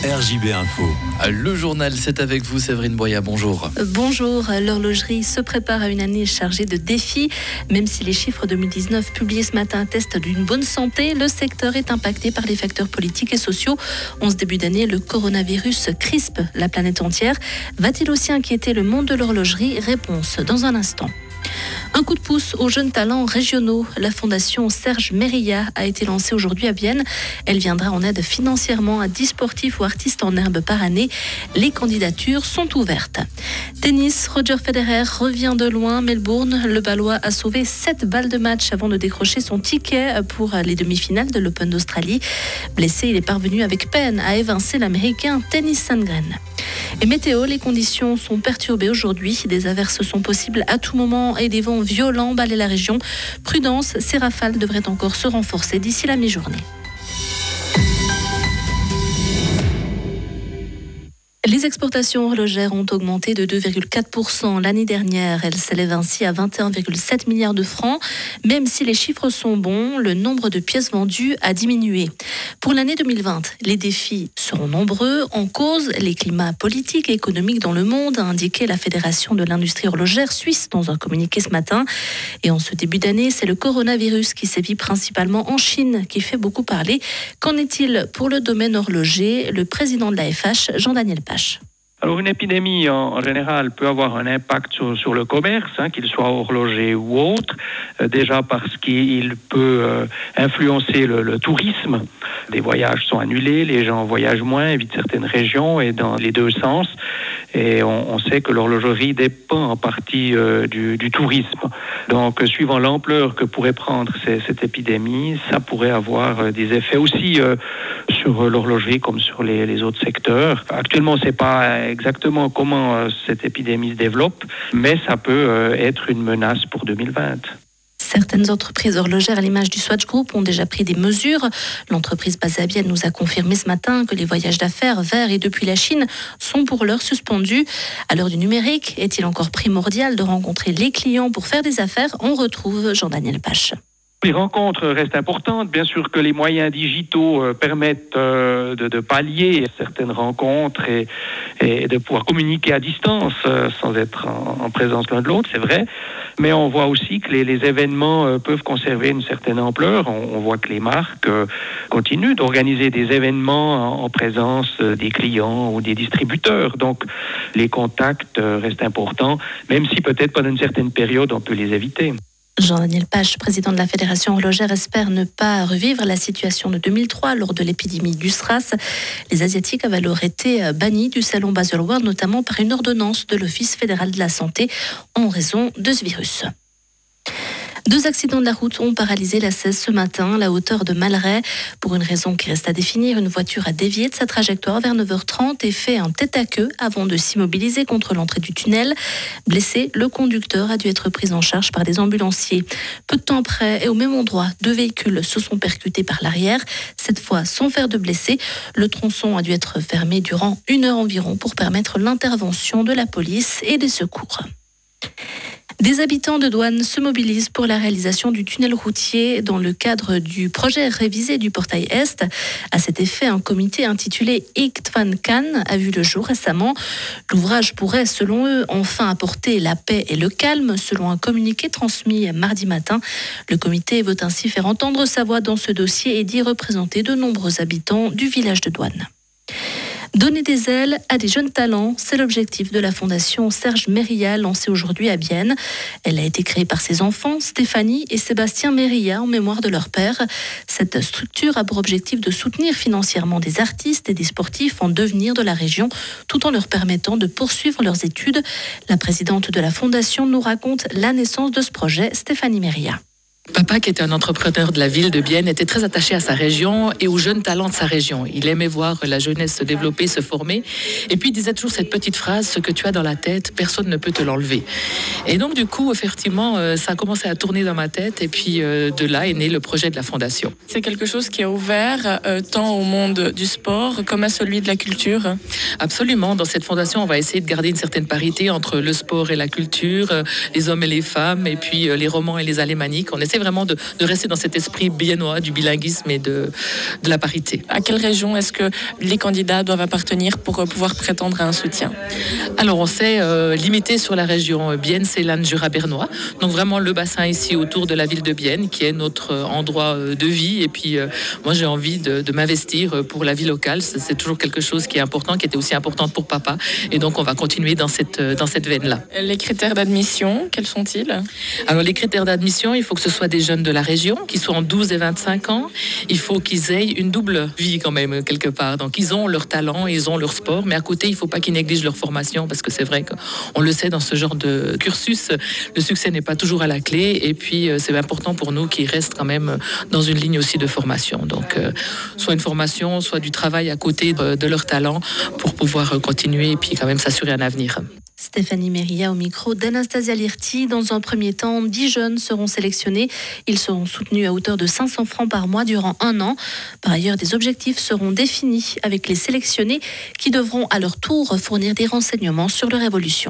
RJB Info. Le journal, c'est avec vous, Séverine Boya, bonjour. Bonjour, l'horlogerie se prépare à une année chargée de défis. Même si les chiffres 2019 publiés ce matin attestent d'une bonne santé, le secteur est impacté par les facteurs politiques et sociaux. En ce début d'année, le coronavirus crispe la planète entière. Va-t-il aussi inquiéter le monde de l'horlogerie ? Réponse dans un instant. Un coup de pouce aux jeunes talents régionaux. La fondation Serge Merilla a été lancée aujourd'hui à Bienne. Elle viendra en aide financièrement à 10 sportifs ou artistes en herbe par année. Les candidatures sont ouvertes. Tennis, Roger Federer revient de loin. Melbourne, le Balois a sauvé 7 balles de match avant de décrocher son ticket pour les demi-finales de l'Open d'Australie. Blessé, il est parvenu avec peine à évincer l'Américain Tennis Sandgren. Et météo, les conditions sont perturbées aujourd'hui. Des averses sont possibles à tout moment et des vents violents balaient la région. Prudence, ces rafales devraient encore se renforcer d'ici la mi-journée. Les exportations horlogères ont augmenté de 2,4% l'année dernière. Elles s'élèvent ainsi à 21,7 milliards de francs. Même si les chiffres sont bons, le nombre de pièces vendues a diminué. Pour l'année 2020, les défis seront nombreux. En cause, les climats politiques et économiques dans le monde, a indiqué la Fédération de l'industrie horlogère suisse dans un communiqué ce matin. Et en ce début d'année, c'est le coronavirus qui sévit principalement en Chine qui fait beaucoup parler. Qu'en est-il pour le domaine horloger ? Le président de l'AFH, Jean-Daniel Pache. Alors une épidémie en général peut avoir un impact sur le commerce, qu'il soit horloger ou autre, déjà parce qu'il peut influencer le tourisme. Des voyages sont annulés, les gens voyagent moins, évitent certaines régions et dans les deux sens. Et on sait que l'horlogerie dépend en partie du tourisme. Donc suivant l'ampleur que pourrait prendre cette épidémie, ça pourrait avoir des effets aussi sur l'horlogerie comme sur les autres secteurs. Actuellement, on ne sait pas exactement comment cette épidémie se développe, mais ça peut être une menace pour 2020. Certaines entreprises horlogères à l'image du Swatch Group ont déjà pris des mesures. L'entreprise basée à Bienne nous a confirmé ce matin que les voyages d'affaires vers et depuis la Chine sont pour l'heure suspendus. À l'heure du numérique, est-il encore primordial de rencontrer les clients pour faire des affaires ? On retrouve Jean-Daniel Pache. Les rencontres restent importantes. Bien sûr que les moyens digitaux permettent de pallier certaines rencontres et de pouvoir communiquer à distance sans être en présence l'un de l'autre, c'est vrai. Mais on voit aussi que les événements peuvent conserver une certaine ampleur. On voit que les marques continuent d'organiser des événements en présence des clients ou des distributeurs. Donc les contacts restent importants, même si peut-être pendant une certaine période on peut les éviter. Jean-Daniel Pache, président de la Fédération horlogère, espère ne pas revivre la situation de 2003 lors de l'épidémie du SRAS. Les Asiatiques avaient alors été bannis du salon Baselworld, notamment par une ordonnance de l'Office fédéral de la santé en raison de ce virus. 2 accidents de la route ont paralysé la 16 ce matin à la hauteur de Malray. Pour une raison qui reste à définir, une voiture a dévié de sa trajectoire vers 9h30 et fait un tête-à-queue avant de s'immobiliser contre l'entrée du tunnel. Blessé, le conducteur a dû être pris en charge par des ambulanciers. Peu de temps après et au même endroit, 2 véhicules se sont percutés par l'arrière, cette fois sans faire de blessés. Le tronçon a dû être fermé durant 1 heure environ pour permettre l'intervention de la police et des secours. Des habitants de Douane se mobilisent pour la réalisation du tunnel routier dans le cadre du projet révisé du portail Est. À cet effet, un comité intitulé Iktvan Kan a vu le jour récemment. L'ouvrage pourrait, selon eux, enfin apporter la paix et le calme, selon un communiqué transmis mardi matin. Le comité veut ainsi faire entendre sa voix dans ce dossier et d'y représenter de nombreux habitants du village de Douane. Donner des ailes à des jeunes talents, c'est l'objectif de la fondation Serge Merilla lancée aujourd'hui à Bienne. Elle a été créée par ses enfants, Stéphanie et Sébastien Merilla, en mémoire de leur père. Cette structure a pour objectif de soutenir financièrement des artistes et des sportifs en devenir de la région, tout en leur permettant de poursuivre leurs études. La présidente de la fondation nous raconte la naissance de ce projet, Stéphanie Merilla. Papa, qui était un entrepreneur de la ville de Bienne, était très attaché à sa région et aux jeunes talents de sa région. Il aimait voir la jeunesse se développer, se former. Et puis, il disait toujours cette petite phrase, ce que tu as dans la tête, personne ne peut te l'enlever. Et donc, du coup, effectivement, ça a commencé à tourner dans ma tête. Et puis, de là est né le projet de la fondation. C'est quelque chose qui est ouvert tant au monde du sport comme à celui de la culture. Absolument. Dans cette fondation, on va essayer de garder une certaine parité entre le sport et la culture, les hommes et les femmes, et puis les romans et les alémaniques. On essaie essaie vraiment de rester dans cet esprit biennois du bilinguisme et de la parité. À quelle région est-ce que les candidats doivent appartenir pour pouvoir prétendre à un soutien? Alors, on s'est limité sur la région Bienne, Ceylan, Jura bernois. Donc, vraiment le bassin ici autour de la ville de Bienne, qui est notre endroit de vie. Et puis, moi, j'ai envie de m'investir pour la vie locale. C'est toujours quelque chose qui est important, qui était aussi important pour papa. Et donc, on va continuer dans cette veine-là. Les critères d'admission, quels sont-ils? Alors, les critères d'admission, il faut que ce soit des jeunes de la région, qui soient en 12 et 25 ans. Il faut qu'ils aient une double vie quand même, quelque part. Donc, ils ont leur talent, ils ont leur sport, mais à côté, il ne faut pas qu'ils négligent leur formation, parce que c'est vrai qu'on le sait, dans ce genre de cursus, le succès n'est pas toujours à la clé. Et puis, c'est important pour nous qu'ils restent quand même dans une ligne aussi de formation. Donc, soit une formation, soit du travail à côté de leur talent pour pouvoir continuer et puis quand même s'assurer un avenir. Stéphanie Méria au micro d'Anastasia Lirti. Dans un premier temps, 10 jeunes seront sélectionnés. Ils seront soutenus à hauteur de 500 francs par mois durant 1 an. Par ailleurs, des objectifs seront définis avec les sélectionnés qui devront à leur tour fournir des renseignements sur leur évolution.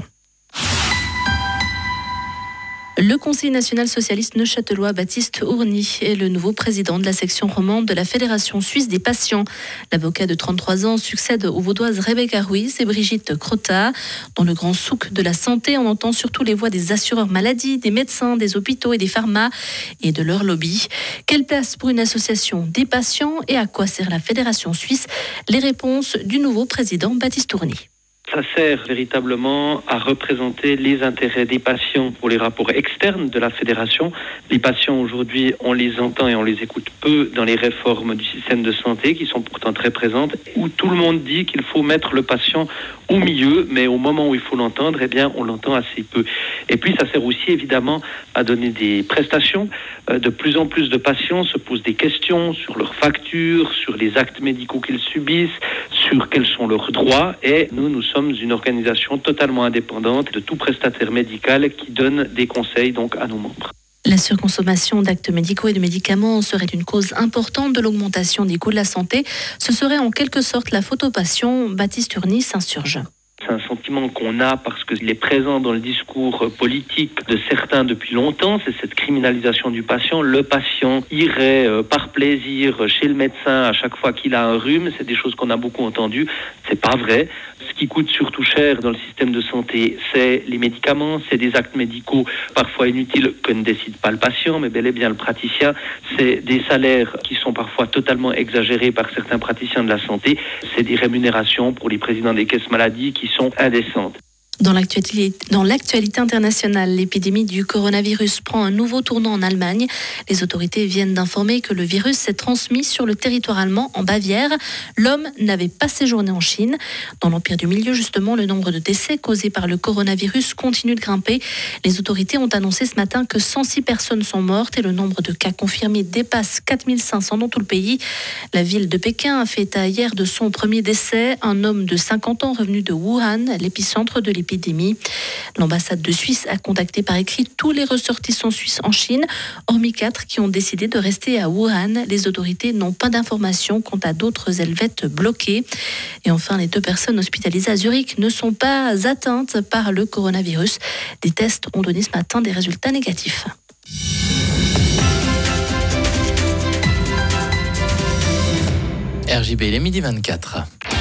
Le Conseil national socialiste neuchâtelois Baptiste Ourny est le nouveau président de la section romande de la Fédération suisse des patients. L'avocat de 33 ans succède aux vaudoises Rebecca Ruiz et Brigitte Crotta. Dans le grand souk de la santé, on entend surtout les voix des assureurs maladie, des médecins, des hôpitaux et des pharmas et de leur lobby. Quelle place pour une association des patients et à quoi sert la Fédération suisse? Les réponses du nouveau président Baptiste Ourny. Ça sert véritablement à représenter les intérêts des patients pour les rapports externes de la fédération. Les patients aujourd'hui, on les entend et on les écoute peu dans les réformes du système de santé qui sont pourtant très présentes, où tout le monde dit qu'il faut mettre le patient au milieu, mais au moment où il faut l'entendre, eh bien, on l'entend assez peu. Et puis, ça sert aussi évidemment à donner des prestations. De plus en plus de patients se posent des questions sur leurs factures, sur les actes médicaux qu'ils subissent, sur quels sont leurs droits. Et nous sommes une organisation totalement indépendante de tout prestataire médical qui donne des conseils donc à nos membres. La surconsommation d'actes médicaux et de médicaments serait une cause importante de l'augmentation des coûts de la santé. Ce serait en quelque sorte la faute aux patients. Baptiste Ourny s'insurge. C'est un sentiment qu'on a parce qu'il est présent dans le discours politique de certains depuis longtemps, c'est cette criminalisation du patient. Le patient irait par plaisir chez le médecin à chaque fois qu'il a un rhume, c'est des choses qu'on a beaucoup entendues, c'est pas vrai. Ce qui coûte surtout cher dans le système de santé, c'est les médicaments, c'est des actes médicaux parfois inutiles que ne décide pas le patient, mais bel et bien le praticien. C'est des salaires qui sont parfois totalement exagérés par certains praticiens de la santé. C'est des rémunérations pour les présidents des caisses maladies qui sont indécentes. Dans l'actualité internationale, l'épidémie du coronavirus prend un nouveau tournant en Allemagne. Les autorités viennent d'informer que le virus s'est transmis sur le territoire allemand en Bavière. L'homme n'avait pas séjourné en Chine. Dans l'Empire du Milieu, justement, le nombre de décès causés par le coronavirus continue de grimper. Les autorités ont annoncé ce matin que 106 personnes sont mortes et le nombre de cas confirmés dépasse 4500 dans tout le pays. La ville de Pékin a fait état hier de son premier décès, un homme de 50 ans revenu de Wuhan, l'épicentre de l'épidémie. L'ambassade de Suisse a contacté par écrit tous les ressortissants suisses en Chine, hormis 4 qui ont décidé de rester à Wuhan. Les autorités n'ont pas d'informations quant à d'autres helvètes bloqués. Et enfin, les 2 personnes hospitalisées à Zurich ne sont pas atteintes par le coronavirus. Des tests ont donné ce matin des résultats négatifs. RJB, il est midi 24.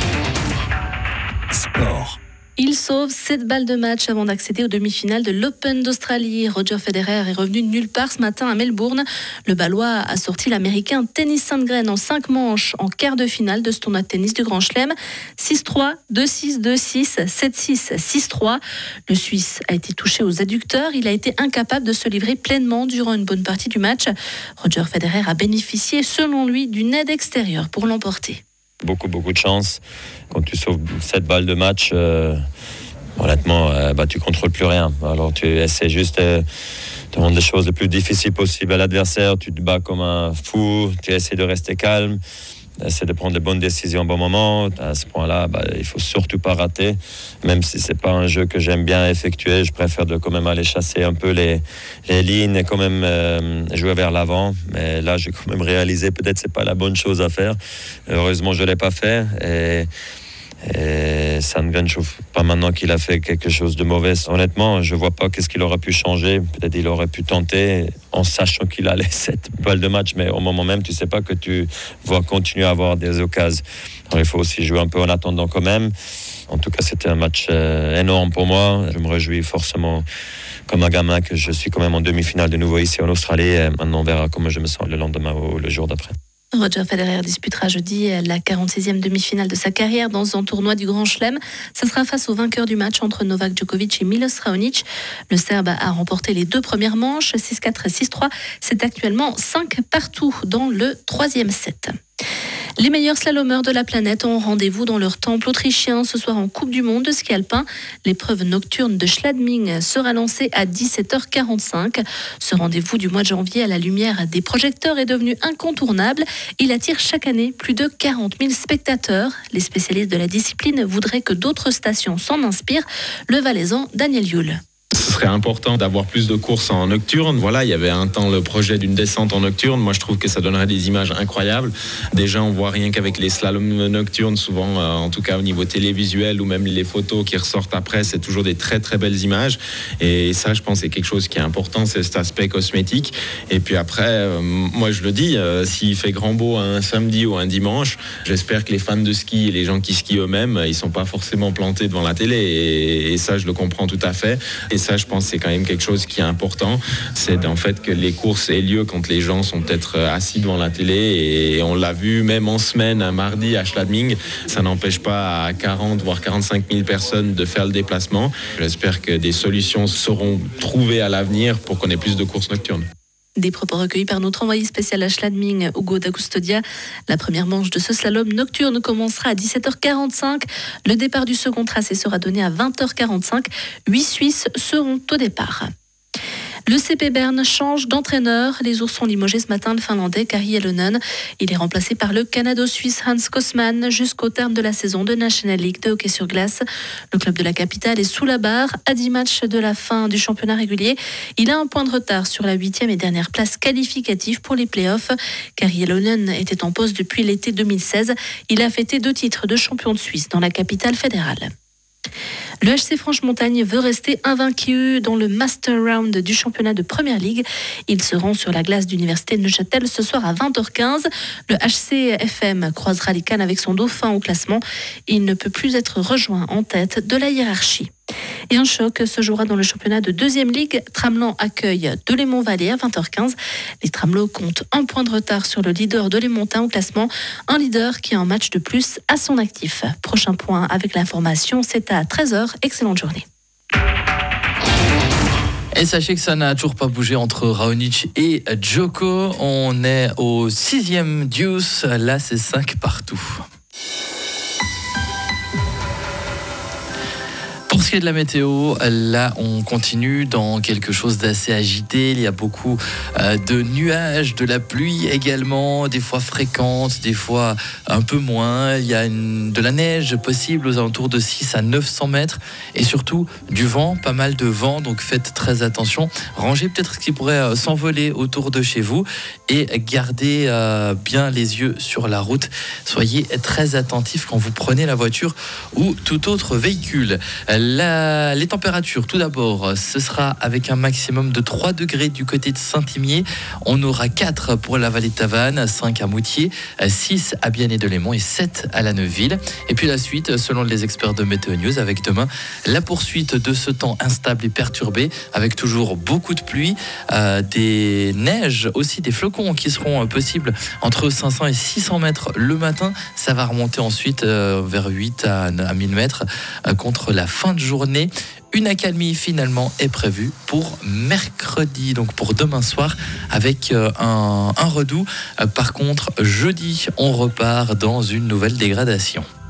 Sport. Il sauve 7 balles de match avant d'accéder aux demi-finales de l'Open d'Australie. Roger Federer est revenu de nulle part ce matin à Melbourne. Le Balois a sorti l'Américain Tennis Sandgren en 5 manches en quart de finale de ce tournoi de tennis du Grand Chelem. 6-3, 2-6, 2-6, 7-6, 6-3. Le Suisse a été touché aux adducteurs. Il a été incapable de se livrer pleinement durant une bonne partie du match. Roger Federer a bénéficié, selon lui, d'une aide extérieure pour l'emporter. Beaucoup de chance. Quand tu sauves 7 balles de match, honnêtement, tu contrôles plus rien. Alors tu essaies juste de rendre les choses les plus difficiles possibles à l'adversaire. Tu te bats comme un fou, tu essaies de rester calme, essaies de prendre les bonnes décisions au bon moment. À ce point-là, il faut surtout pas rater. Même si c'est pas un jeu que j'aime bien effectuer, je préfère quand même aller chasser un peu les lignes et quand même jouer vers l'avant. Mais là, j'ai quand même réalisé peut-être c'est pas la bonne chose à faire. Heureusement, je l'ai pas fait. Et Et Sandgren, je trouve pas maintenant qu'il a fait quelque chose de mauvais. Honnêtement, je vois pas qu'est-ce qu'il aurait pu changer. Peut-être il aurait pu tenter en sachant qu'il a les 7 balles de match, mais au moment même, tu sais pas que tu vas continuer à avoir des occasions. Alors, il faut aussi jouer un peu en attendant quand même. En tout cas, c'était un match énorme pour moi. Je me réjouis forcément comme un gamin que je suis quand même en demi-finale de nouveau ici en Australie. Et maintenant, on verra comment je me sens le lendemain ou le jour d'après. Roger Federer disputera jeudi la 46e demi-finale de sa carrière dans un tournoi du Grand Chelem. Ça sera face au vainqueur du match entre Novak Djokovic et Milos Raonic. Le Serbe a remporté les 2 premières manches, 6-4 et 6-3. C'est actuellement 5 partout dans le 3e set. Les meilleurs slalomeurs de la planète ont rendez-vous dans leur temple autrichien ce soir en Coupe du Monde de ski alpin. L'épreuve nocturne de Schladming sera lancée à 17h45. Ce rendez-vous du mois de janvier à la lumière des projecteurs est devenu incontournable. Il attire chaque année plus de 40 000 spectateurs. Les spécialistes de la discipline voudraient que d'autres stations s'en inspirent. Le Valaisan Daniel Yule. Ce serait important d'avoir plus de courses en nocturne. Voilà, il y avait un temps le projet d'une descente en nocturne. Moi, je trouve que ça donnerait des images incroyables. Déjà, on voit rien qu'avec les slaloms nocturnes, souvent, en tout cas au niveau télévisuel ou même les photos qui ressortent après, c'est toujours des très très belles images. Et ça, je pense, c'est quelque chose qui est important, c'est cet aspect cosmétique. Et puis après, moi, je le dis, s'il fait grand beau un samedi ou un dimanche, j'espère que les fans de ski et les gens qui skient eux-mêmes, ils sont pas forcément plantés devant la télé. Et ça, je le comprends tout à fait. Et ça, je pense que c'est quand même quelque chose qui est important. C'est en fait que les courses aient lieu quand les gens sont peut-être assis devant la télé. Et on l'a vu même en semaine, un mardi à Schladming. Ça n'empêche pas à 40 voire 45 000 personnes de faire le déplacement. J'espère que des solutions seront trouvées à l'avenir pour qu'on ait plus de courses nocturnes. Des propos recueillis par notre envoyé spécial à Schladming, Hugo D'Acustodia. La première manche de ce slalom nocturne commencera à 17h45. Le départ du second tracé sera donné à 20h45. 8 Suisses seront au départ. Le CP Berne change d'entraîneur. Les Ours ont limogé ce matin le Finlandais Kari Elonen. Il est remplacé par le Canado-Suisse Hans Kosman jusqu'au terme de la saison de National League de hockey sur glace. Le club de la capitale est sous la barre à 10 matchs de la fin du championnat régulier. Il a un point de retard sur la 8e et dernière place qualificative pour les playoffs. Kari Elonen était en poste depuis l'été 2016. Il a fêté 2 titres de champion de Suisse dans la capitale fédérale. Le HC Franche-Montagne veut rester invaincu dans le Master Round du championnat de Première Ligue. Ils seront sur la glace d'Université de Neuchâtel ce soir à 20h15. Le HC FM croisera les cannes avec son dauphin au classement. Il ne peut plus être rejoint en tête de la hiérarchie. Et un choc se jouera dans le championnat de 2e Ligue. Tramelan accueille Delémont-Vallée à 20h15. Les Tramelots comptent un point de retard sur le leader Delémontain au classement. Un leader qui a un match de plus à son actif. Prochain point avec l'information, c'est à 13h. Excellente journée. Et sachez que ça n'a toujours pas bougé entre Raonic et Djoko. On est au 6e deuce. Là, c'est 5 partout. Pour ce qui est de la météo, là on continue dans quelque chose d'assez agité. Il y a beaucoup de nuages, de la pluie également, des fois fréquente, des fois un peu moins. Il y a de la neige possible aux alentours de 6 à 900 mètres et surtout du vent, pas mal de vent, donc faites très attention. Rangez peut-être ce qui pourrait s'envoler autour de chez vous et gardez bien les yeux sur la route. Soyez très attentifs quand vous prenez la voiture ou tout autre véhicule. Les températures, tout d'abord, ce sera avec un maximum de 3 degrés du côté de Saint-Imier. On aura 4 pour la vallée de Tavannes, 5 à Moutier, 6 à Bienne-et-Delémont et 7 à la Neuville. Et puis la suite, selon les experts de Météo News, avec demain, la poursuite de ce temps instable et perturbé, avec toujours beaucoup de pluie, des neiges, aussi des flocons qui seront possibles entre 500 et 600 mètres le matin. Ça va remonter ensuite vers 8 à 1000 mètres contre la fin de journée. Une accalmie finalement est prévue pour mercredi, donc pour demain soir, avec un redout. Par contre, jeudi, on repart dans une nouvelle dégradation.